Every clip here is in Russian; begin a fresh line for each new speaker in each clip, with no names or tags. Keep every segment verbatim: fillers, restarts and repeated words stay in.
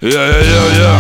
Я-я-я-я.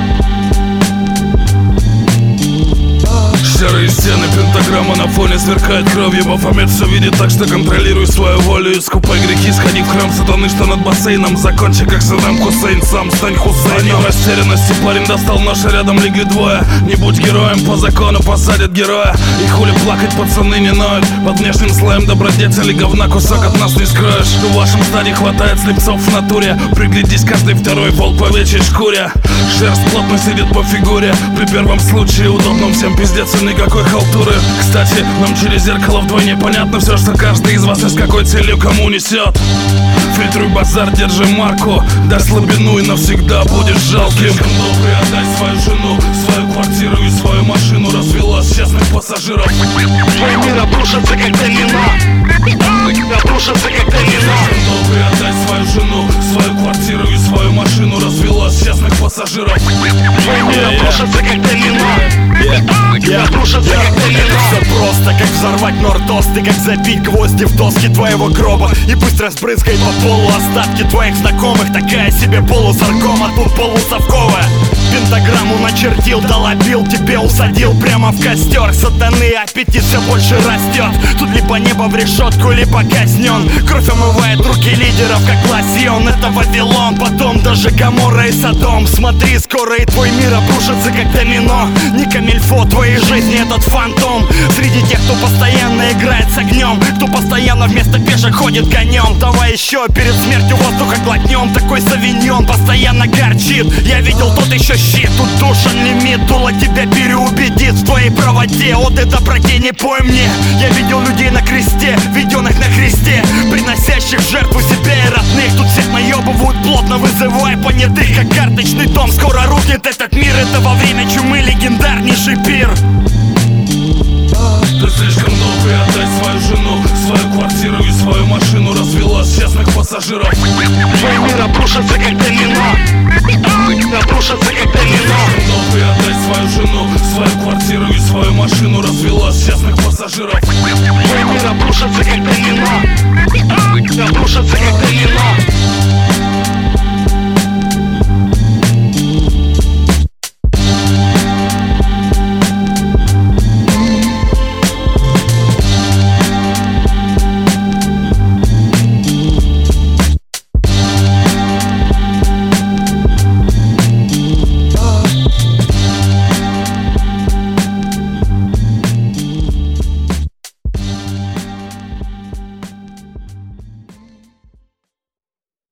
Серые стены, пентаграмма на фоне сверкает кровью. Бафомет все видит, так что контролируй свою волю. Искупай грехи, сходи в храм сатаны, что над бассейном. Закончи, как Саддам Хусейн, сам стань Хусейном. В растерянности парень достал нож, а рядом легли двое. Не будь героем, по закону посадят героя. И хули плакать, пацаны не ноют. Под внешним слоем добродетели говна кусок от нас не скроешь. В вашем стаде хватает слепцов в натуре. Приглядись, каждый второй волк по овечьей шкуре. Шерсть плотно сидит по фигуре. При первом случае удобном всем пиздец и никакой халтуры. Кстати, нам через зеркало вдвойне понятно все, что каждый из вас и с какой целью кому несет. Фильтруй базар, держи марку. Дай слабину и навсегда будешь жалким. Слишком добрый, отдай свою жену, свою квартиру и свою машину. Развелось честных пассажиров.
Твой мир обрушится, как домино. Обрушится, как домино.
Слишком добрый, отдай свою жену, свою квартиру и свою машину. Развелось честных пассажиров.
Твой мир обрушится, как домино.
Я
Обрушится, как домино.
все просто, как взорвать нордост и как забить гвозди в доски твоего гроба. И пусть разбрызгает по полу остатки твоих знакомых. Такая себе полусаркома, тут полусовковая. Пентаграмму начертил, долобил, тебе усадил прямо в костер сатаны. Аппетит все больше растет. Тут либо небо в решетку, либо казнен. Кровь омывает руки лидеров, как лосьон. Это Вавилон, потом даже Гоморра и Содом. Смотри, скоро и твой мир обрушится, как домино. Не камильфо, твоей жизни этот фантом. Среди тех, кто постоянно играет с огнем, кто постоянно вместо пешек ходит конем. Давай еще перед смертью воздуха глотнем. Такой савиньон постоянно горчит. Я видел тот еще щит. Тут душен лимит, дуло тебя переубедит в твоей правоте. От этой доброте не пой мне. Я видел людей на кресте, введенных на христе, приносящих в жертву себя и родных. Тут всех наебывают плотно, вызывая понятых, как карточный дом. Скоро рухнет этот мир, это во время чумы легендарнейший пир.
Ты слишком добрый, отдай свою жену, свою квартиру и свою машину. Развелось честных пассажиров.
Твой мир обрушится, как домино. Обрушится, как домино.
Слишком добрый, отдай свою жену, свою квартиру и свою машину. Развелось честных пассажиров.
Твой мир обрушится, как